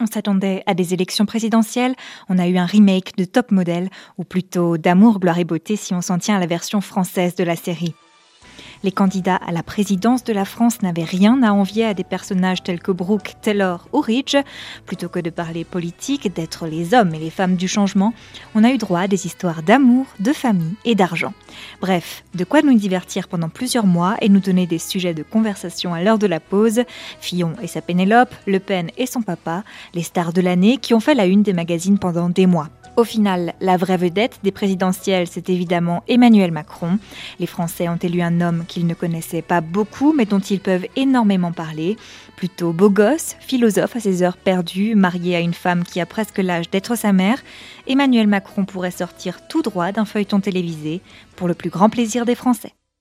On s'attendait à des élections présidentielles, on a eu un remake de Top Model, ou plutôt d'Amour, gloire et beauté si on s'en tient à la version française de la série. Les candidats à la présidence de la France n'avaient rien à envier à des personnages tels que Brooke, Taylor ou Ridge. Plutôt que de parler politique, d'être les hommes et les femmes du changement, on a eu droit à des histoires d'amour, de famille et d'argent. Bref, de quoi nous divertir pendant plusieurs mois et nous donner des sujets de conversation à l'heure de la pause. Fillon et sa Pénélope, Le Pen et son papa, les stars de l'année qui ont fait la une des magazines pendant des mois. Au final, la vraie vedette des présidentielles, c'est évidemment Emmanuel Macron. Les Français ont élu un homme qu'ils ne connaissaient pas beaucoup, mais dont ils peuvent énormément parler. Plutôt beau gosse, philosophe à ses heures perdues, marié à une femme qui a presque l'âge d'être sa mère, Emmanuel Macron pourrait sortir tout droit d'un feuilleton télévisé, pour le plus grand plaisir des Français.